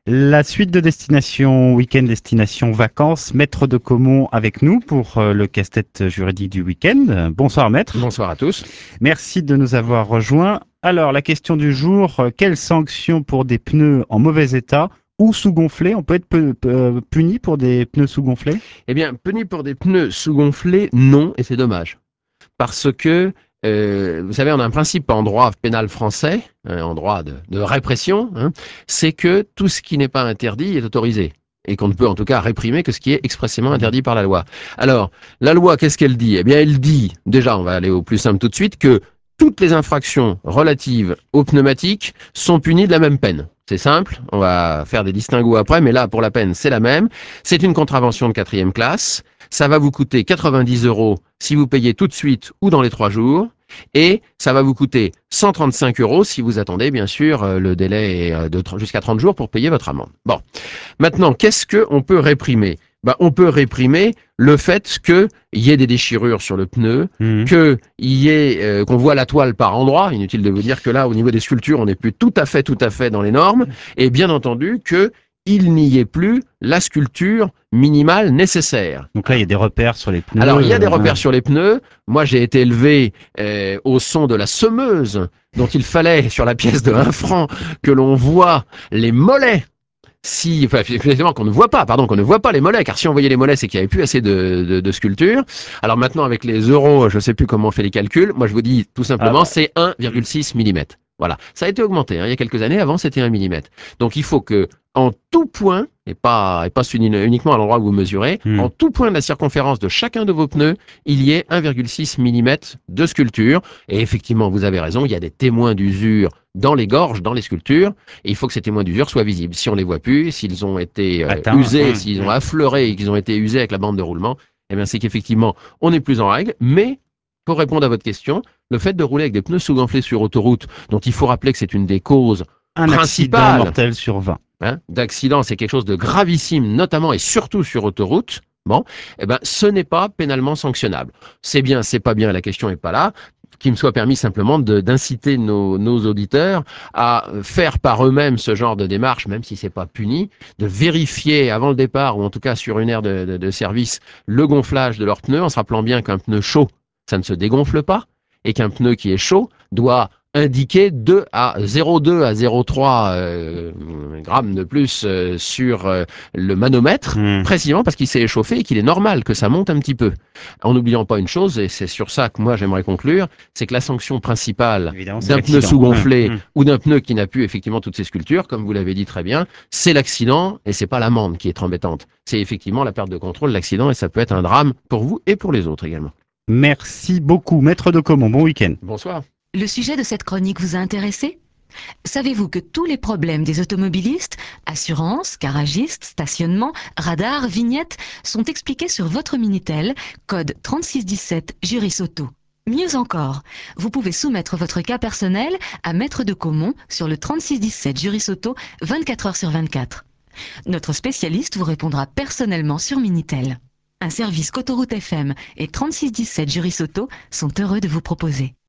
La suite de Destination Week-end, Destination Vacances, Maître de Caumont avec nous pour le casse-tête juridique du week-end. Bonsoir Maître. Bonsoir à tous. Merci de nous avoir rejoints. Alors, la question du jour, quelle sanction pour des pneus en mauvais état ou sous-gonflés? On peut être puni pour des pneus sous-gonflés? Eh bien, puni pour des pneus sous-gonflés, non, et c'est dommage. Parce que, vous savez, on a un principe en droit pénal français, en droit de répression, hein, c'est que tout ce qui n'est pas interdit est autorisé. Et qu'on ne peut en tout cas réprimer que ce qui est expressément interdit par la loi. Alors, la loi, qu'est-ce qu'elle dit? Eh bien, elle dit, déjà, on va aller au plus simple tout de suite, que toutes les infractions relatives aux pneumatiques sont punies de la même peine. C'est simple, on va faire des distinguos après, mais là, pour la peine, c'est la même. C'est une contravention de 4e classe. Ça va vous coûter 90 € si vous payez tout de suite ou dans les 3 jours. Et ça va vous coûter 135 € si vous attendez, bien sûr, le délai est jusqu'à 30 jours pour payer votre amende. Bon. Maintenant, qu'est-ce qu'on peut réprimer? On peut réprimer le fait qu'il y ait des déchirures sur le pneu, Mhm. qu'on voit la toile par endroits. Inutile de vous dire que là, au niveau des sculptures, on n'est plus tout à fait dans les normes. Et bien entendu qu'il n'y ait plus la sculpture minimale nécessaire. Donc là, il y a des repères sur les pneus. Alors, il y a des repères sur les pneus. Moi, j'ai été élevé au son de la semeuse, dont il fallait, sur la pièce de 1 franc, que l'on voit les mollets. Effectivement, qu'on ne voit pas, qu'on ne voit pas les mollets, car si on voyait les mollets, c'est qu'il n'y avait plus assez de sculpture. Alors maintenant, avec les euros, je ne sais plus comment on fait les calculs. Moi, je vous dis tout Ah simplement, bah, c'est 1,6 mm. Voilà. Ça a été augmenté, hein, il y a quelques années. Avant, c'était 1 millimètre. Donc, il faut que, en tout point, et pas uniquement à l'endroit où vous mesurez, en tout point de la circonférence de chacun de vos pneus, il y ait 1,6 mm de sculpture. Et effectivement, vous avez raison, il y a des témoins d'usure dans les gorges, dans les sculptures, et il faut que ces témoins d'usure soient visibles. Si on les voit plus, s'ils ont été atteint. usés, s'ils ont affleuré et qu'ils ont été usés avec la bande de roulement, eh bien c'est qu'effectivement, on n'est plus en règle. Mais, pour répondre à votre question, le fait de rouler avec des pneus sous-gonflés sur autoroute, dont il faut rappeler que c'est une des causes Un accident principales, mortel sur 20. hein, d'accident, c'est quelque chose de gravissime, notamment et surtout sur autoroute. Bon, eh ben, ce n'est pas pénalement sanctionnable. C'est bien, c'est pas bien, la question est pas là. Qu'il me soit permis simplement d'inciter nos auditeurs à faire par eux-mêmes ce genre de démarche, même si c'est pas puni, de vérifier avant le départ, ou en tout cas sur une aire de service, le gonflage de leurs pneus, en se rappelant bien qu'un pneu chaud, ça ne se dégonfle pas, et qu'un pneu qui est chaud doit indiquer 0,2 à 0,3 grammes de plus sur le manomètre, Mmh. précisément parce qu'il s'est échauffé et qu'il est normal que ça monte un petit peu. En n'oubliant pas une chose, et c'est sur ça que moi j'aimerais conclure, c'est que la sanction principale Évidemment, c'est d'un pneu l'accident. sous-gonflé ou d'un pneu qui n'a plus effectivement toutes ses sculptures, comme vous l'avez dit très bien, c'est l'accident et c'est pas l'amende qui est embêtante. C'est effectivement la perte de contrôle, l'accident, et ça peut être un drame pour vous et pour les autres également. Merci beaucoup, Maître de Caumont. Bon week-end. Bonsoir. Le sujet de cette chronique vous a intéressé? Savez-vous que tous les problèmes des automobilistes, assurance, garagiste, stationnement, radar, vignette, sont expliqués sur votre Minitel, code 3617 Juris Auto. Mieux encore, vous pouvez soumettre votre cas personnel à Maître de Caumont sur le 3617 Juris Auto 24 heures sur 24. Notre spécialiste vous répondra personnellement sur Minitel. Un service qu'Autoroute FM et 3617 Juris Auto sont heureux de vous proposer.